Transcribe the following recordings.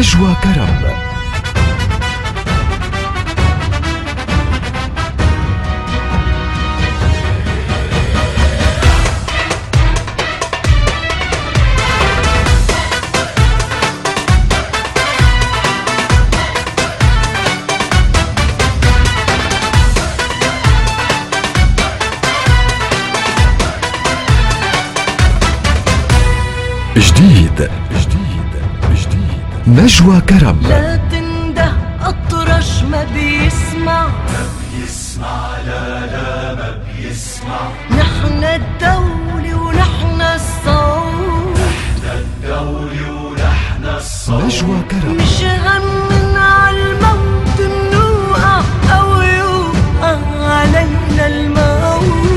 نجوى كرم. جديد نجوى كرم. لا تنده أطرش ما بيسمع لا ما بيسمع. نحن الدولة ونحن الصوت، نجوى كرم. مش غم عالموت منوقع أو يوقع علينا الموت.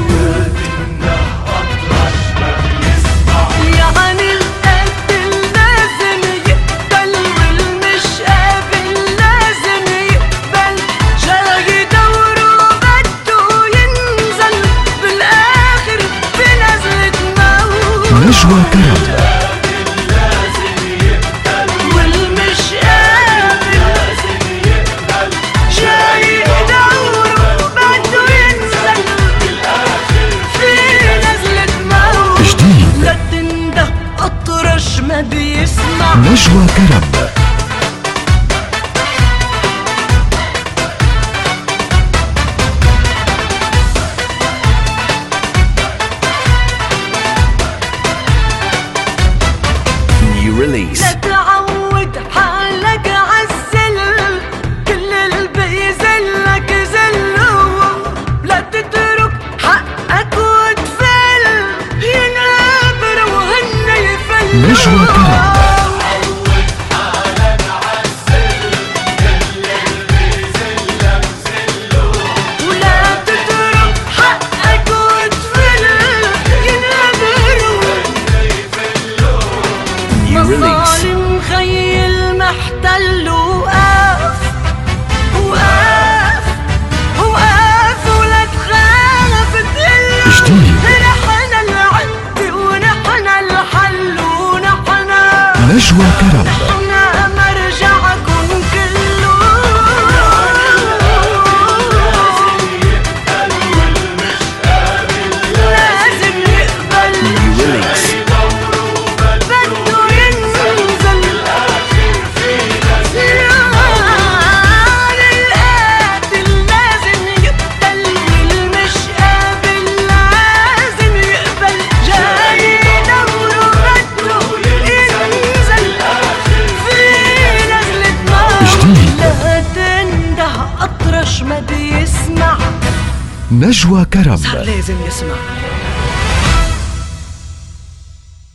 يعني القاتل لازم يقتل والمش قابل لازم يقبل، جاي دوره بده ينزل بالآخر في نزلة موت. نجوى كرم. ما بيسمع نجوى كرم. New release. لا تعود حالك عالذل، كل اللي بيذلك ذله. لا تترك حقك وتفل، ينابر وهن يفل. نجوى كرم. الظالم خيل محتل وقاف وقاف وقاف، ولا تخاف تقل. جديد. نحن العد ونحن الحل ونحن نجوى كرم. نحن مرجعكم كله. لازم يقبل. New release. ما بيسمع نجوى كرم. صار لازم يسمع.